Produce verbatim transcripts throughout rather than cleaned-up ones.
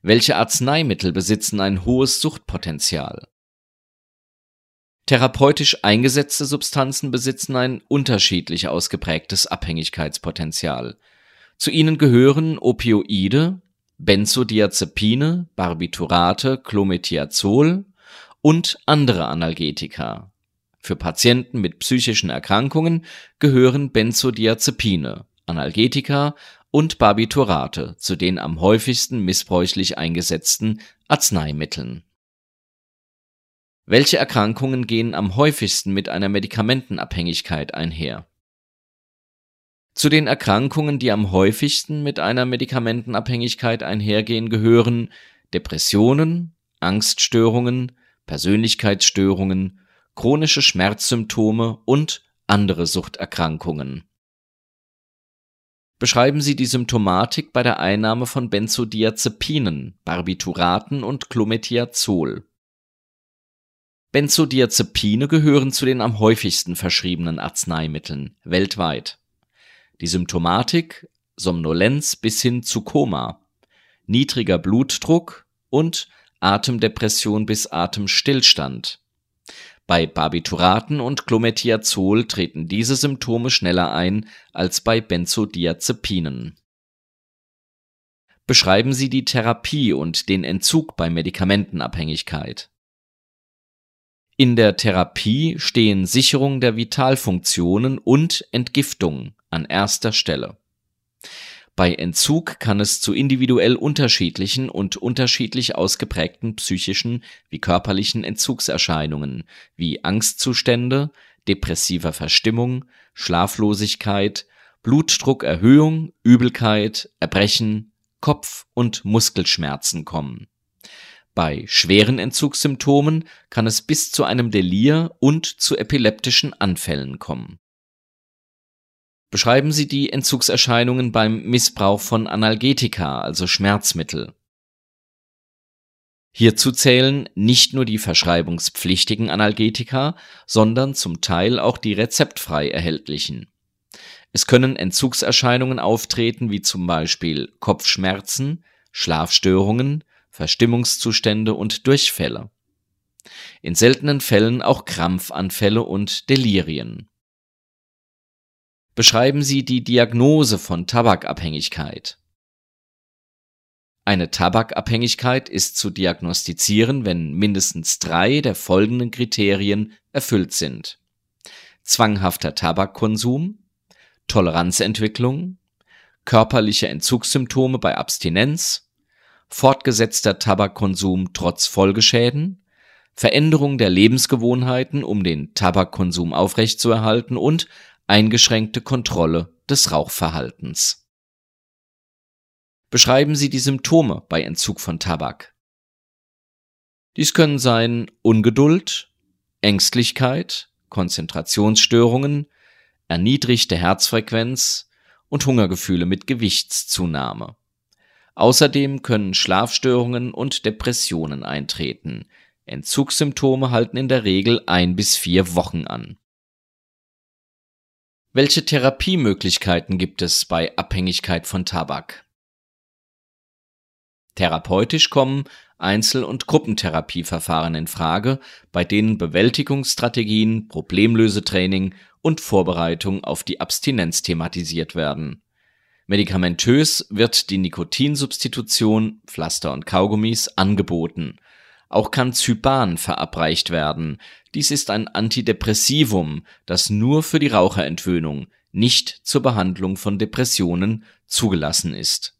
Welche Arzneimittel besitzen ein hohes Suchtpotenzial? Therapeutisch eingesetzte Substanzen besitzen ein unterschiedlich ausgeprägtes Abhängigkeitspotenzial. Zu ihnen gehören Opioide, Benzodiazepine, Barbiturate, Clometiazol und andere Analgetika. Für Patienten mit psychischen Erkrankungen gehören Benzodiazepine, Analgetika und Barbiturate zu den am häufigsten missbräuchlich eingesetzten Arzneimitteln. Welche Erkrankungen gehen am häufigsten mit einer Medikamentenabhängigkeit einher? Zu den Erkrankungen, die am häufigsten mit einer Medikamentenabhängigkeit einhergehen, gehören Depressionen, Angststörungen, Persönlichkeitsstörungen, chronische Schmerzsymptome und andere Suchterkrankungen. Beschreiben Sie die Symptomatik bei der Einnahme von Benzodiazepinen, Barbituraten und Clometiazol. Benzodiazepine gehören zu den am häufigsten verschriebenen Arzneimitteln weltweit. Die Symptomatik: Somnolenz bis hin zu Koma, niedriger Blutdruck und Atemdepression bis Atemstillstand. Bei Barbituraten und Clometiazol treten diese Symptome schneller ein als bei Benzodiazepinen. Beschreiben Sie die Therapie und den Entzug bei Medikamentenabhängigkeit. In der Therapie stehen Sicherung der Vitalfunktionen und Entgiftung an erster Stelle. Bei Entzug kann es zu individuell unterschiedlichen und unterschiedlich ausgeprägten psychischen wie körperlichen Entzugserscheinungen wie Angstzustände, depressiver Verstimmung, Schlaflosigkeit, Blutdruckerhöhung, Übelkeit, Erbrechen, Kopf- und Muskelschmerzen kommen. Bei schweren Entzugssymptomen kann es bis zu einem Delir und zu epileptischen Anfällen kommen. Beschreiben Sie die Entzugserscheinungen beim Missbrauch von Analgetika, also Schmerzmittel. Hierzu zählen nicht nur die verschreibungspflichtigen Analgetika, sondern zum Teil auch die rezeptfrei erhältlichen. Es können Entzugserscheinungen auftreten wie zum Beispiel Kopfschmerzen, Schlafstörungen, Verstimmungszustände und Durchfälle. In seltenen Fällen auch Krampfanfälle und Delirien. Beschreiben Sie die Diagnose von Tabakabhängigkeit. Eine Tabakabhängigkeit ist zu diagnostizieren, wenn mindestens drei der folgenden Kriterien erfüllt sind: zwanghafter Tabakkonsum, Toleranzentwicklung, körperliche Entzugssymptome bei Abstinenz, fortgesetzter Tabakkonsum trotz Folgeschäden, Veränderung der Lebensgewohnheiten, um den Tabakkonsum aufrechtzuerhalten und eingeschränkte Kontrolle des Rauchverhaltens. Beschreiben Sie die Symptome bei Entzug von Tabak. Dies können sein Ungeduld, Ängstlichkeit, Konzentrationsstörungen, erniedrigte Herzfrequenz und Hungergefühle mit Gewichtszunahme. Außerdem können Schlafstörungen und Depressionen eintreten. Entzugssymptome halten in der Regel ein bis vier Wochen an. Welche Therapiemöglichkeiten gibt es bei Abhängigkeit von Tabak? Therapeutisch kommen Einzel- und Gruppentherapieverfahren in Frage, bei denen Bewältigungsstrategien, Problemlösetraining und Vorbereitung auf die Abstinenz thematisiert werden. Medikamentös wird die Nikotinsubstitution, Pflaster und Kaugummis, angeboten. Auch kann Zyban verabreicht werden. Dies ist ein Antidepressivum, das nur für die Raucherentwöhnung, nicht zur Behandlung von Depressionen zugelassen ist.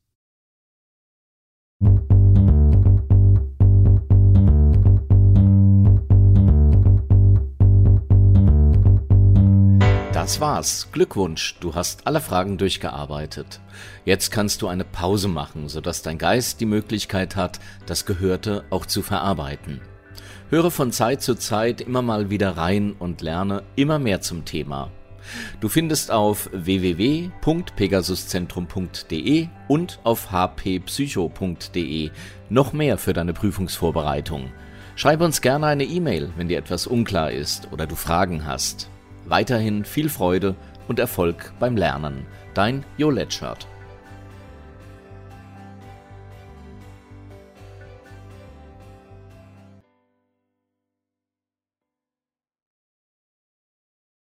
Das war's. Glückwunsch, du hast alle Fragen durchgearbeitet. Jetzt kannst du eine Pause machen, sodass dein Geist die Möglichkeit hat, das Gehörte auch zu verarbeiten. Höre von Zeit zu Zeit immer mal wieder rein und lerne immer mehr zum Thema. Du findest auf w w w punkt pegasuszentrum punkt d e und auf h p psycho punkt d e noch mehr für deine Prüfungsvorbereitung. Schreibe uns gerne eine E-Mail, wenn dir etwas unklar ist oder du Fragen hast. Weiterhin viel Freude und Erfolg beim Lernen. Dein Jo Letschert.